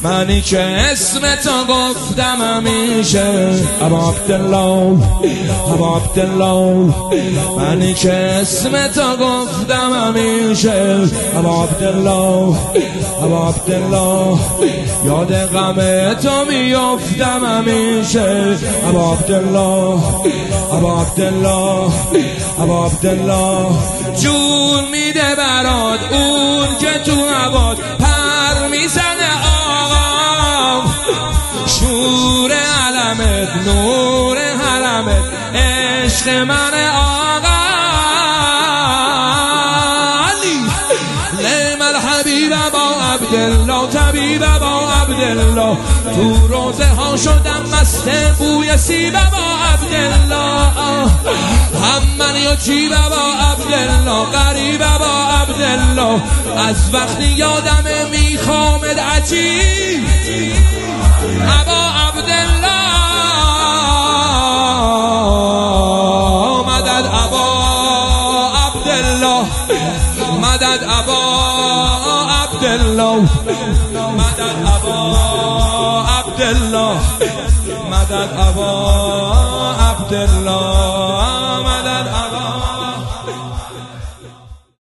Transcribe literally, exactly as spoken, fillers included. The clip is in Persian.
منی که اسمتو گفتم همیشه ابا عبدالله ابا عبدالله منی که اسمتو گفتم همیشه ابا عبدالله ابا عبدالله یاد غم تو میافتم همیشه ابا عبدالله ابا عبدالله ابا عبدالله جون میده برات اون که تو هوات پر میزنه آقا شور علمت نور حرمت عشق من آقا نعم الحبیب ابا عبدالله طبیب ابا عبدالله تو روزه ها شدم مست بوی سیب ابا عبدالله هم من یا چی ابا عبدالله غریب ابا عبدالله از وقتی یادمه میخوامد عجیب ابا عبدالله مدد ابا عبدالله مدد ابا عبدالله مدد ابا عبدالله مدد ابا عبدالله